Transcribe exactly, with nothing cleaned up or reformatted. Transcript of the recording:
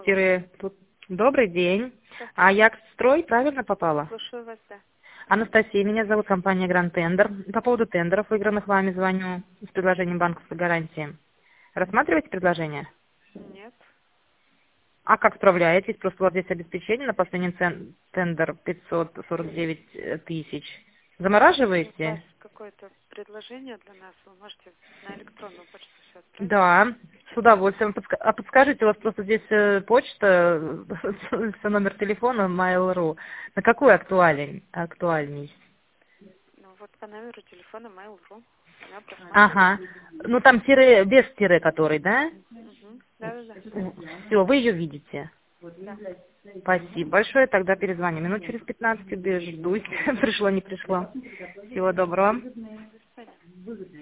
Тире, тут- Добрый день. А я к строй правильно попала? Слушаю вас, да. Анастасия, меня зовут компания Grand Tender. По поводу тендеров, выигранных вами, звоню с предложением банковской гарантии. Рассматриваете предложение? Нет. А как справляетесь? Просто у вас здесь обеспечение на последний цен- тендер пятьсот сорок девять тысяч. У вас Замораживаете? какое-то предложение для нас? Вы можете на электронную почту все отправить? Да, с удовольствием. Подска- А подскажите, у вас просто здесь э, почта, с- номер телефона mail.ru. На какой актуален, актуальней? Ну вот по номеру телефона mail.ru. Я просматриваю. Ага. Ну там тире, без тире который, да? Угу. Да-да-да. Все, вы ее видите. Да. Спасибо большое, тогда перезвоню. Минут через пятнадцать дождусь. Пришло, не пришло. Всего доброго. До свидания.